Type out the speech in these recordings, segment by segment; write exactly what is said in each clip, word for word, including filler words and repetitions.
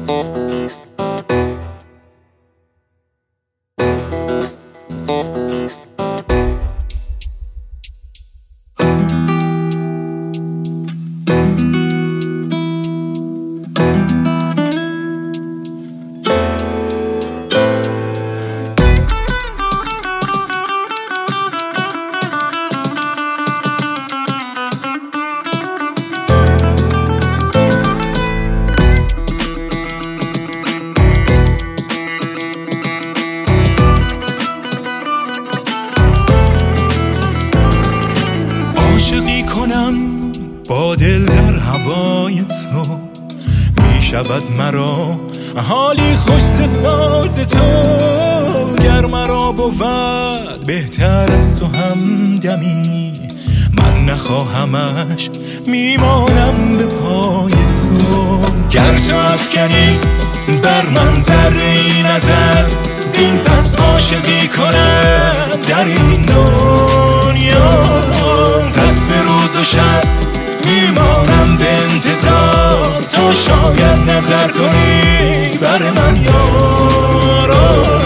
با دل در هوای تو می شود مرا حالی خوش ز ساز تو. گر مرا بود بهتر از تو همدمی، من نخواهمش میمانم به پای تو. گر تو افکنی بر من ذره نظر، زین پس عاشقی کنم در این دنیا. پس به روز و شب میمانم به انتظار، تو شاید نظر کنی بر من یارا.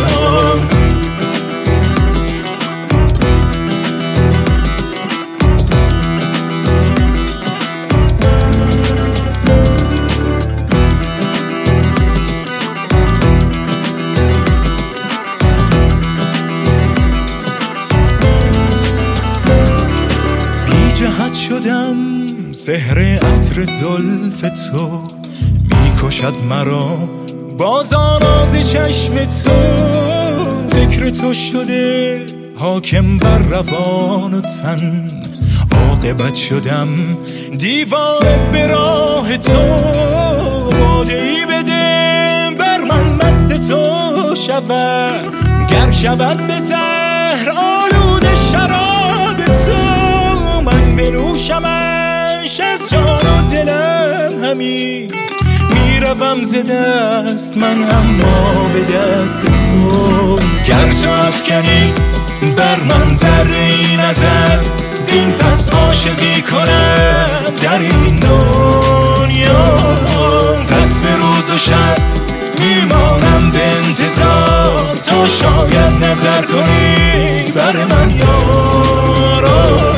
بی جهت شدم سحر عطر زلف تو، میکشد مرا باز آراز چشم تو. فکر تو شده حاکم بر روان و تن، عاقبت شدم دیوانه به راه تو. باده ای بده بر من مست تو شود، گر شود به زهر آلود شراب تو. من بنوشمش از جان و دلم همی، میروم ز دست من اما به دست تو. گر تو افکنی بر من ذره نظر، زین پس عاشقی کنم در این دنیا. پس به روز و شب میمانم به انتظار، تو شاید نظر کنی بر من یارا.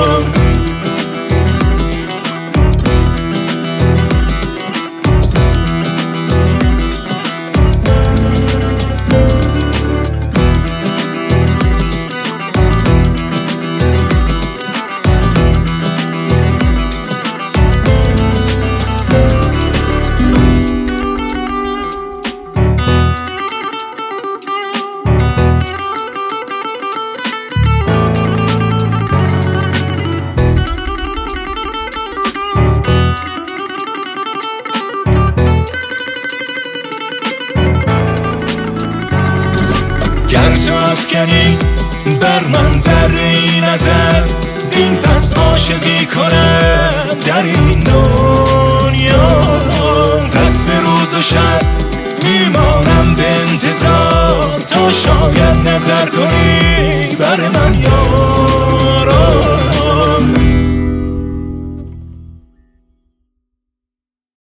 گر تو افکنی بر من ذره نظر، زین پس عاشقی کنم در این دنیا. پس به روز و شب میمانم به انتظار، تو شاید